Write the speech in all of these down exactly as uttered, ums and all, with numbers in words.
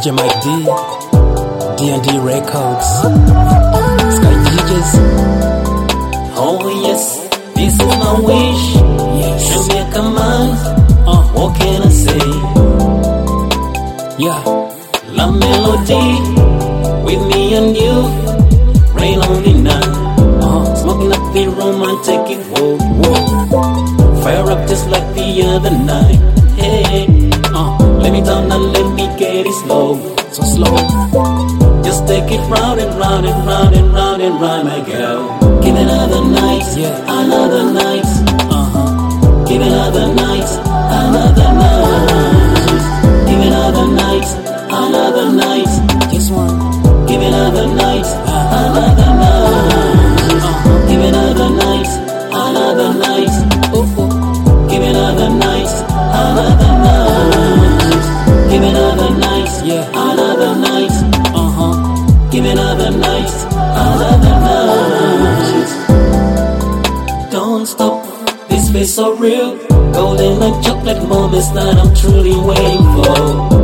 J Mike D, D and D Records, Sky D Js. Oh yes, this is my wish. Yes. Show me a command. Uh, What can I say? yeah. La melody with me and you. Rain on the night. Uh, Smoking up the romantic it. Whoa, whoa. fire up just like the other night. Hey, Uh, let me down and let me get it slow. so slow. Just take it round and round and round and round and round, my girl. Give it another night, Yeah. another night. Uh huh. Give it another night, another night. Give it another night, another night. Just one. Give it another night, Uh, another night. uh-huh. Give it another night, another night. Oh, oh. Give it another night, another night. Give it another night, Yeah. another night. Uh huh. Give it another night, another night. Don't stop, this feels so real. Golden like chocolate moments that I'm truly waiting for.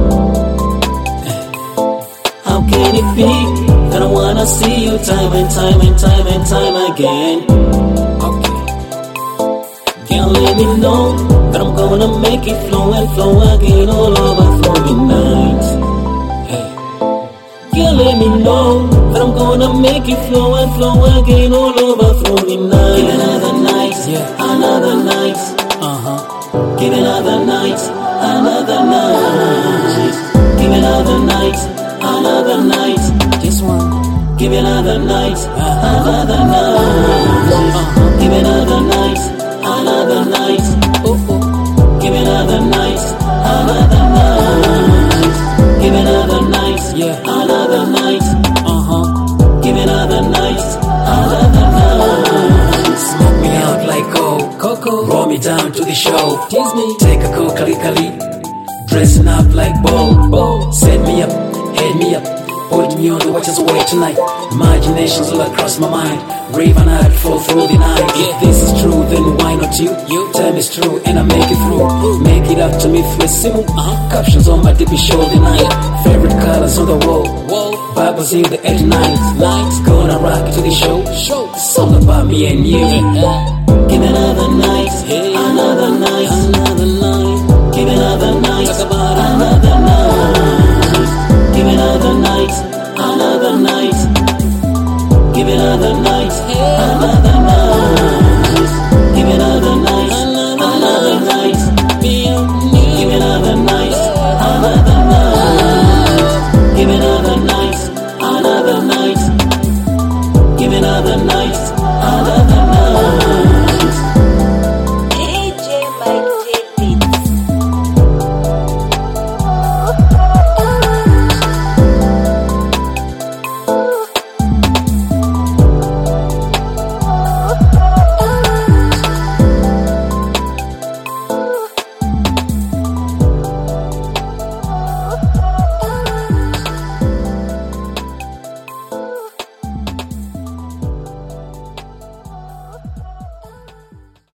How can it be that I wanna see you time and time and time and time again? Okay. Can't let me know that I'm gonna make it flow and flow again all over for me night. Hey. Can't let me know that I'm gonna make it flow and flow again all over for me night. Give it another night, Yeah. another night. Uh huh. Give it another night, another night. Give it another night, another night. Just one. Give it another night, Uh-huh. another night. Uh-huh. Give it another night, another night. Oh, oh. Give it another night, another night. Give it another night, Yeah. another night. Uh huh. Give it another night, another night. Smoke me out like gold. Coco. Roll me down to the show. Tease me. Take a cool kali kali. Dressing up like Bo. Bo. Set me up. Head me up. Put me on the watcher's way tonight. Imaginations all across my mind. Rave and I'd fall through the night. If this is true, then why not you? You tell me it's true and I make it through. Make it up to me through a symbol. Uh-huh. Captions on my dippy shoulder night. Favorite colors on the wall. Wall. Bibles in the edge nights. Lights gonna rock it to the show. Show. It's all about me and you. Give it another night, another night, another night. Give it another night, talk about another night. Give it another night, another night. Give it another night, another night. Give it another night, another night. Give it another night, another night. Give it another night, another night. Give it another night,